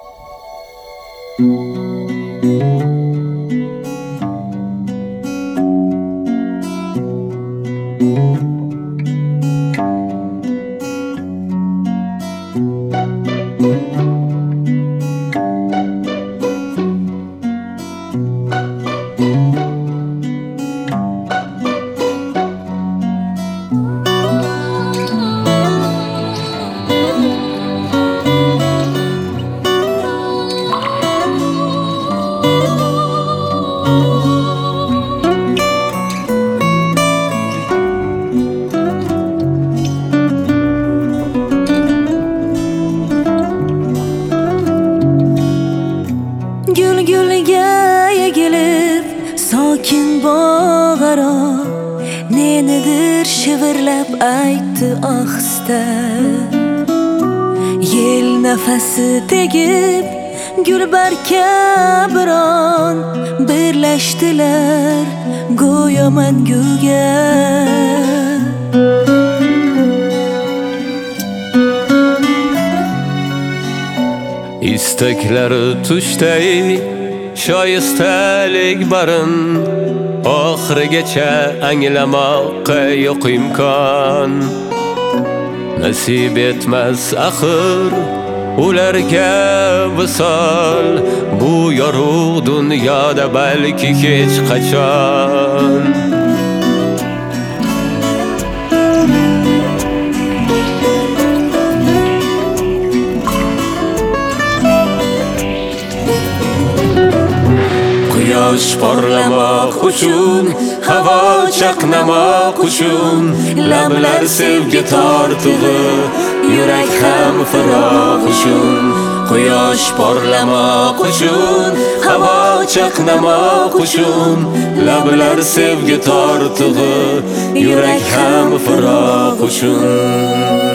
Gül gülga egilib sokin bog'aro nedir shivirlab aytdi ohista. Yel nafasi tegib gulbarga biron birlashdilar go'yo manguga. İsteklari tushday shoyistalik barin oxirigacha anglamoqqa yo'q imkon. Nasib etmas axir ularga visol, bu yorug' dunyoda balki hech qachon. Quyosh porlamoq uchun, havo chaqnamoq uchun, lablar sevgi tortig'i, yurak ham firoq uchun. Quyosh porlamoq uchun, havo chaqnamoq uchun, lablar sevgi tortig'i, yurak ham firoq uchun.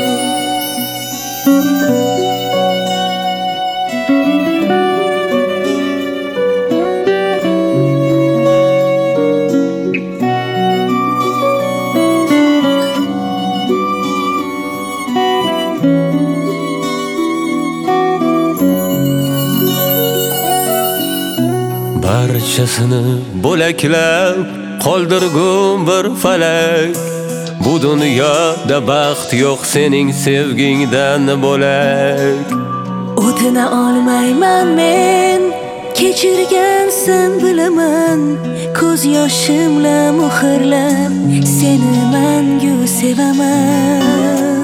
Barchasini bo'laklab qoldirgum bir falak. Bu dunyoda baxt yo'q sening sevgingdan bo'lak. O'tina olmayman men, kechirgansan bilaman. Ko'z yoshimla muhrlab seni mangu sevaman.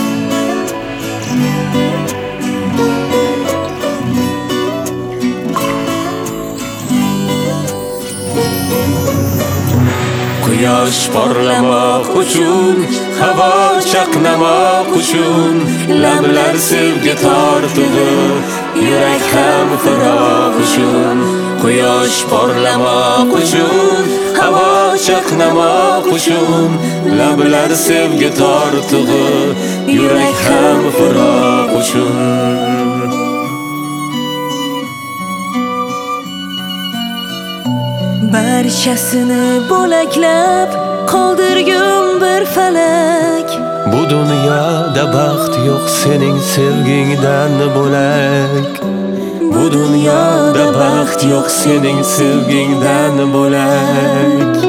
Quyosh porlamoq uchun, havo chaqnamoq uchun, lablar sevgi tortig'i, yurak ham firoq uchun. Quyosh porlamoq uchun, havo chaqnamoq uchun, lablar sevgi tortig'i, yurak ham firoq uchun. Barchasini bo'laklab qoldirgum bir falak. Bu dunyoda baxt yo'q sening sevgingdan bo'lak. Bu dunyoda baxt yo'q sening sevgingdan bo'lak.